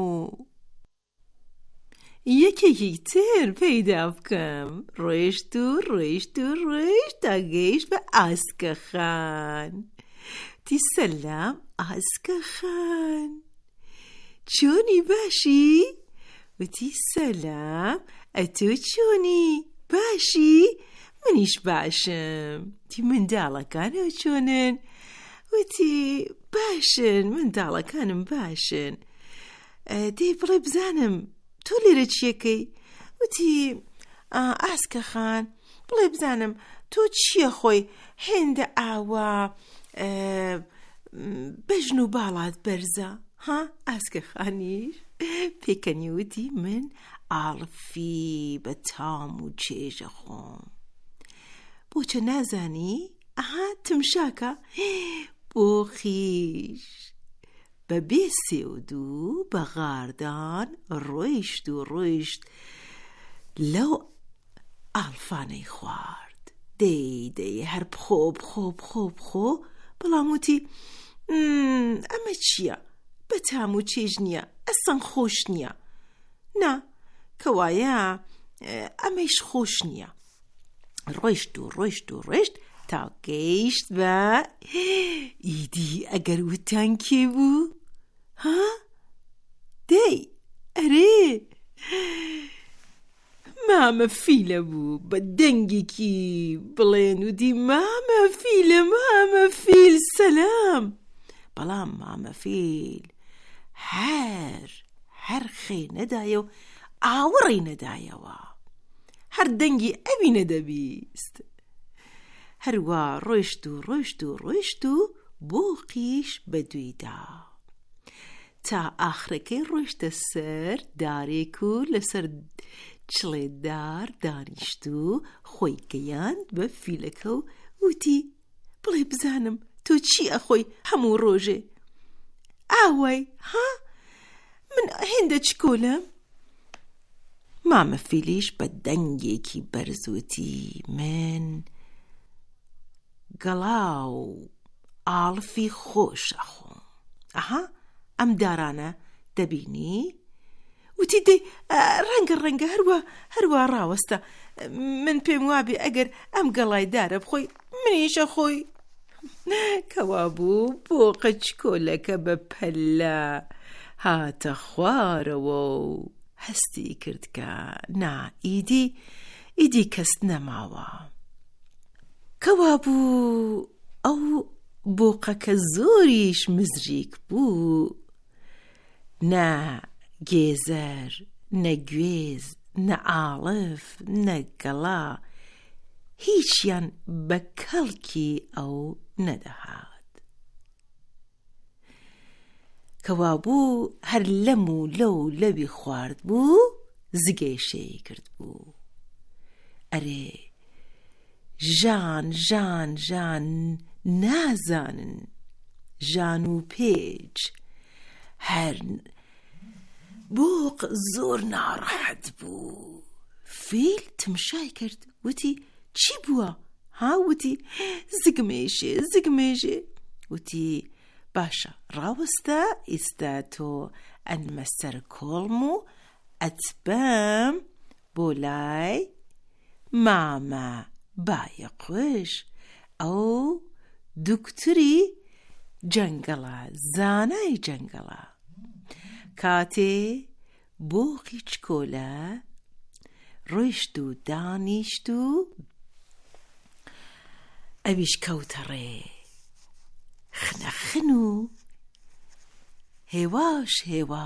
Speaker 6: یەکێکی تر پەیدا بکەم. ڕۆیشت تا گەیشت بە ئاسکە خان. تی سەلام ئاسکە خان، چۆنی باشی؟ وتی سەلام ئەتۆ چۆنی باشی؟ منیش باشم. تی منداڵەکانەوە چۆنن؟ وتی باشن، منداڵەکانم باشن. دەی بڵێ بزانم تۆ لێرە چیەکەی؟ وتی ئاسکە خان بڵێ بزانم تۆ چیە خۆی هێندە ئاوە بەژن و باڵات بەرزە؟ ها؟ ئاسکە خانیش پێکەنی وتی من ئاڵفی بە تام و چێژە خۆم. بۆچە نازانی؟ ئەها تمشاکە بۆقیش بە بێ سێودوو بە غاردان ڕۆیشت لەو ئاڵفانەی خوارد. دەی هەر بخۆ بەڵام وتی ئەمە چییە؟ بە تام و چێژ نییە، ئەسەن خۆش نییە. نا کەوایە ئەمەیش خۆش نییە. ڕۆیشت تا گەیشت بە ئیدی ئەگەر وتان کێ بوو؟ ها؟ دەی ئەرێ مامە فیلە بوو بە دەنگێکی بڵێن و دی مامە فیل سەلام. بەڵام مامە فیل هەر خێ نەدایە و ئاوەڕی نەدایەوە هەر دەنگی ئەوی نەدەبیست هەروە ڕۆیشت و بۆقیش بەدوێدا تا ئاخرەکەی ڕۆیشتە سەر دارێک و لەسەر چڵێدار دانیشت و خۆی گەیاند بە فیلەکە و وتی بڵێ بزانم تۆ چی ئەخۆی هەموو ڕۆژێ ئاوای ها من هێندە چکۆلم مامە فیلیش بە دەنگێکی بەرزوتی من گەڵا و ئاڵفی خۆش ئەخۆم ئەها ئەم دارانە دەبینی وتی دەی ڕەنگە هەروە ڕاوەستە من پێم وابێ ئەگەر ئەم گەڵای دارە بخۆی منیشە خۆی کەوا بوو بۆقە چکۆلەکە بە پەلە هاتە خوارەوە و هەستی کرد کە نا ئیدی کەس نەماوە کەوا بوو ئەو بۆقەکە زۆریش مزریک بوو نە گێزەر نە گوێز نە ئاڵف نە گەڵا هیچیان بە کەڵکی ئەو نەدەهات کەوا بوو هەر لەم و لەوی خوارد بوو زگەیشەی کرد بوو ئەرێ ژان نازانن ژان و پێچ هەر بۆق زۆر ناڕەحەت بوو فیل تمشای کرد وتی چی بووە ها وتی زگمێژێ وتی باشە ڕاوەستە ئێستا تۆ ئەنمە سەر کۆڵم و ئەتبەم بۆ لای مامە بایە قوش ئەو دوکتوری جەنگەڵە زانای جەنگەڵە کاتێ بۆقی چکۆلە ڕۆیشت و دانیشت و ئەویش کەوتە ڕێ خنەخن و هێواش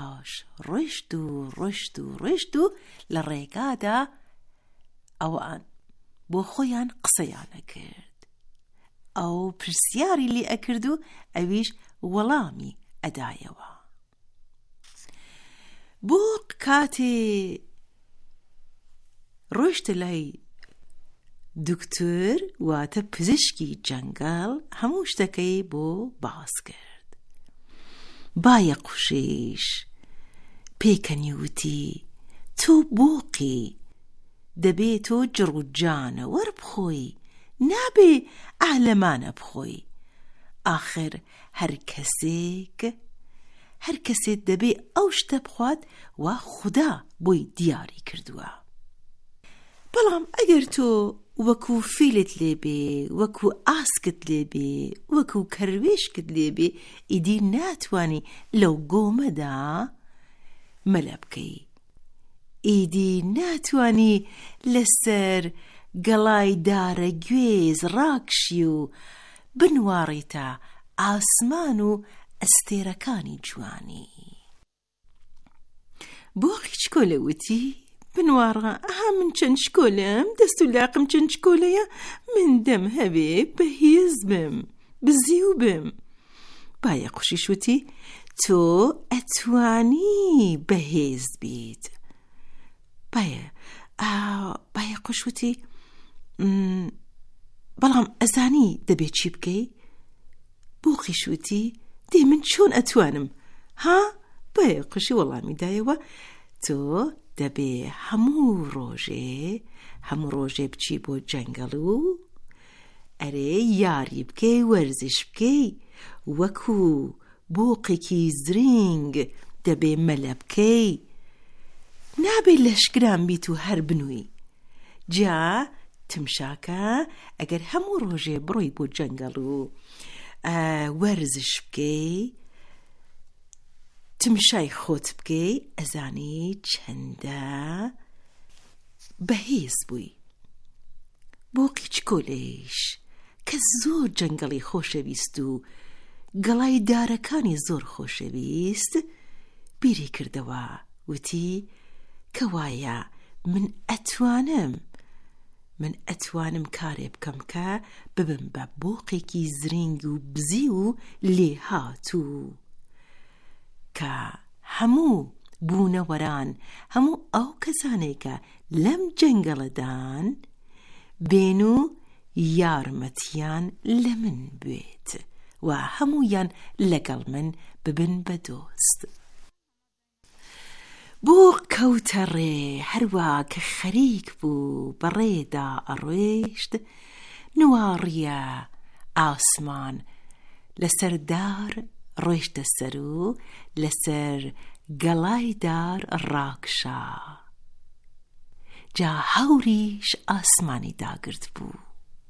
Speaker 6: ڕۆیشت و لە ڕێگادا ئەوان بۆ خۆیان قسەیانە کرد ئەو پرسیاری لێ ئەکرد و ئەویش وەڵامی ئەدایەوە بۆق کاتێ ڕۆیشتە لای دوکتۆر واتە پزیشکی جەنگەڵ هەموو شتەکەی بۆ باس کرد بایە قوشیش پێکەنی وتی تۆ بۆقی دەبێت تۆ جڕوجانە وەربخۆی نابێ ئالەمانە بخۆی ئاخر هەر کەسێک دەبێ ئەو شتە بخوات وا خوددا بۆی دیاری کردووە بەڵام ئەگەر تۆ وەکو فیلت لێبێ وەکو ئاسکت لێبێ وەکو کەروێشکت لێبێ ئیدی ناتوانی لەو گۆمەدا مەلە بکەی ئیدی ناتوانی لەسەر گەڵای دارە گوێز ڕاکشی و بنواڕیتە ئاسمان و ئەستێرەکانی جوانی بۆقی چکۆلە وتی بنواڕە ئەها من چەند شکۆلم دەست و لاقم چەند شکۆلەیە من دەم هەبێ بەهێز بم بزیو بم بایە قوشیش وتی تۆ ئەتوانی بەهێز بیت بایە قوش وتی بەڵام ئەزانی دەبێت چی بکەی بۆقیش وتی دێ من چۆن ئەتوانم ها بایە قوشی وەڵامی دایەوە تۆ دەبێ هەموو ڕۆژێ بچی بۆ جەنگەڵ و ئەرێ یاری بکەی وەرزش بکەی وەکو بۆقێکی زرینگ دەبێ مەلە بکەی نابێ لەشکران بیت و هەر بنووی جا تمشاکە ئەگەر هەموو ڕۆژێ بڕۆی بۆ جەنگەڵ و وەرزش بکەی تمشای خۆت بکەی ئەزانی چەندە بەهێز بووی بۆقی چکۆلەیش کە زۆر جەنگەڵی خۆشەویست و گەڵای دارەکانی زۆر خۆشەویست بیری کردەوە وتی کەوایە من ئەتوانم کارێ بکەم کە ببم بە بۆقێکی زرنگ و بزی و لێ هاتوو کە هەموو بوونەوەران هەموو ئەو کەسانێکە لەم جەنگەڵەدان بێن و یارمەتیان لە من بێت و هەموویان لەگەڵ من ببن بە دۆست. بۆ کەوتە ڕێ هەروە کە خەریک بوو بەڕێدا ئەڕۆیشت، نواڕیە ئاسمان لەسەر دار ڕۆیشتە سەر و لەسەر گەڵای دار ڕاکشا. جا هەوریش ئاسمانی داگرت بوو.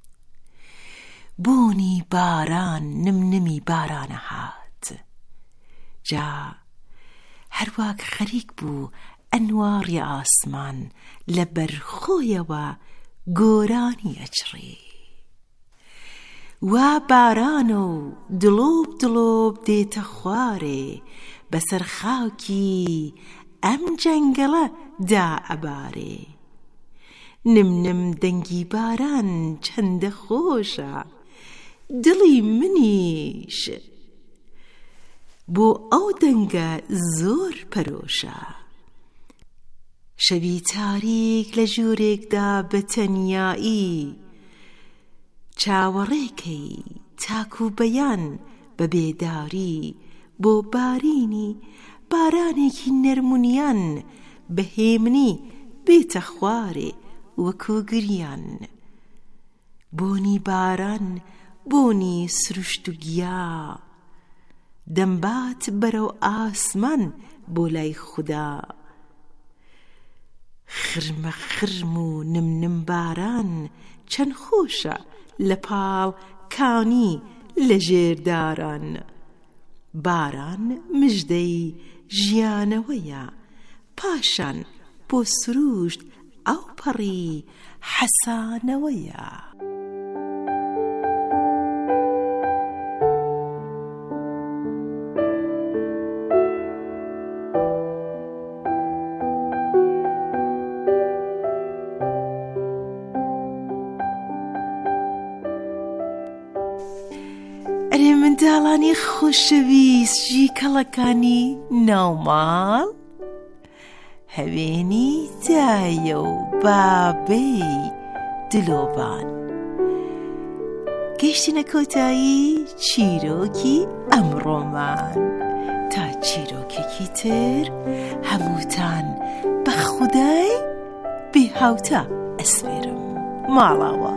Speaker 6: بۆنی باران نمنمی بارانە هات. جا هەروەک خەریک بوو ئەنواری ئاسمان لە بەرخۆیەوە گۆرانی ئەچڕی. وا بارانە و دڵۆب دڵۆب دێتە خوارێ بەسەر خاوکی ئەم جەنگەڵە دا ئەبارێ. نمنم دەنگی باران چەندە خۆشە، دڵی منیش بۆ ئەو دەنگە زۆر پەرۆشە. شەوی تاریک لە ژوورێکدا بە تەنیایی، چاوەڕێکەی تاکو بەیان بە بێداری بۆ بارینی بارانێکی نەرمونیان بەهێمنی بێتە خوارێ وەکو گریان. بۆنی باران بۆنی سروشت و گیا، دەمبات بەرەو ئاسمان بۆ لای خودا. خرمە خرم و نمنم باران چەند خۆشە لە پاڵ کانی لە ژێرداران. باران مژدەی ژیانەوەیە، پاشان بۆ سروشت ئەو پەڕی حەسانەوەیە. ئەرێ منداڵانی خۆشەویست، ژی کەڵەکانی ناوماڵ، هەوێنی دایە و بابەی دلۆبان، گەیشتنە کۆتایی چیرۆکی ئەمڕۆمان. تا چیرۆکێکی تر هەمووتان بە خودای بێ هاوتە ئەسپێرم. ماڵاوە.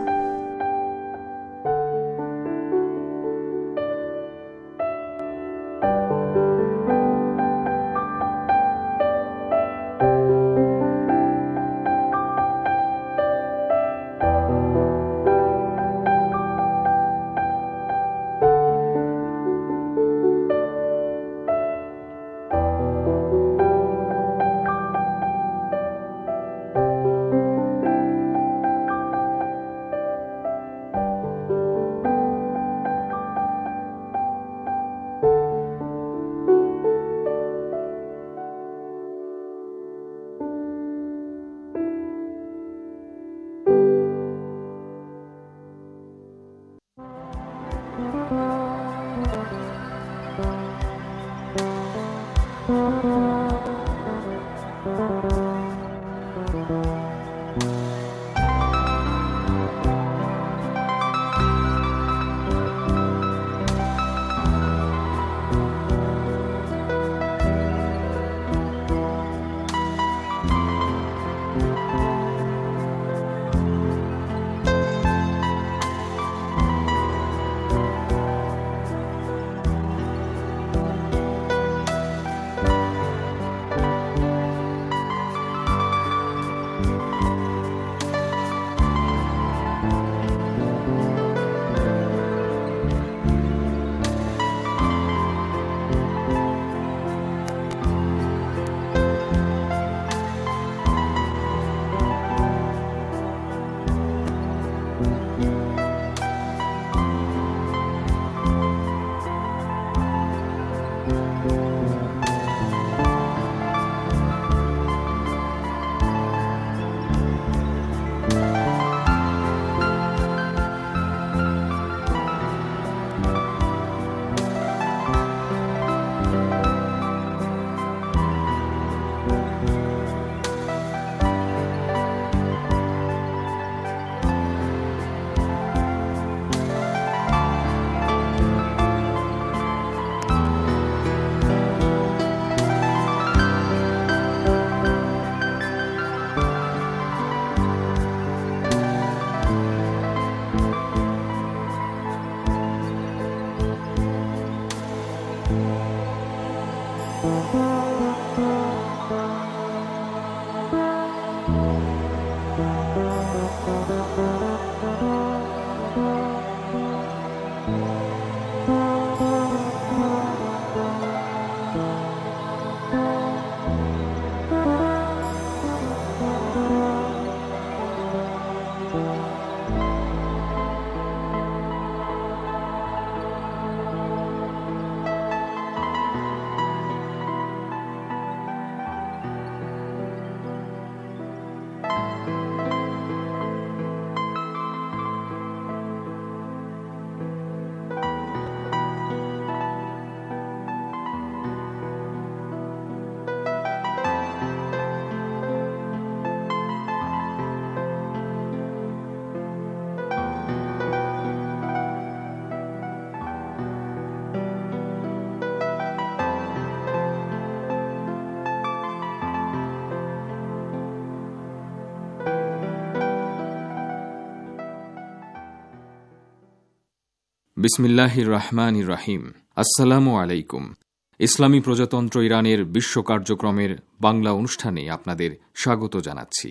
Speaker 18: বিসমিল্লাহির রহমানির রহিম। আসসালামু আলাইকুম। ইসলামী প্রজাতন্ত্র ইরানের বিশ্ব কার্যক্রমের বাংলা অনুষ্ঠানে আপনাদের স্বাগত জানাচ্ছি।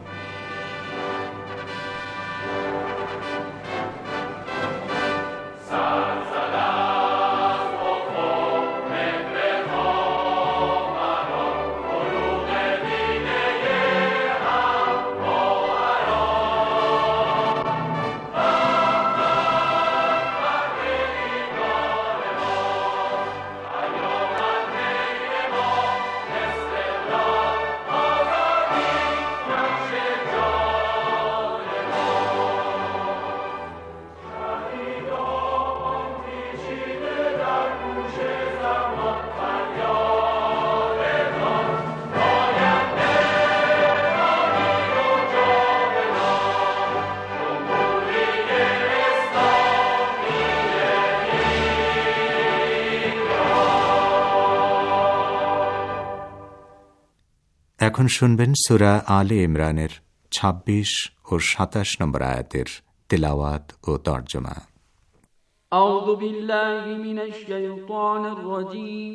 Speaker 19: এখন শুনবেন সূরা আলে ইমরানের ২৬ ও ২৭ নম্বর আয়াতের তিলাওয়াত ও তরজমা।
Speaker 20: আউযু বিল্লাহি মিনাশ শাইতানির রাজীম।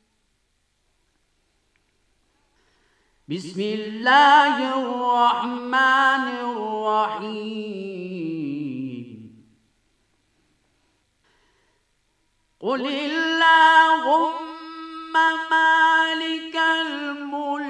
Speaker 20: বিসমিল্লাহির রহমানির রহিম। কুলিল্লাহুম্মা মালিকাল মুলক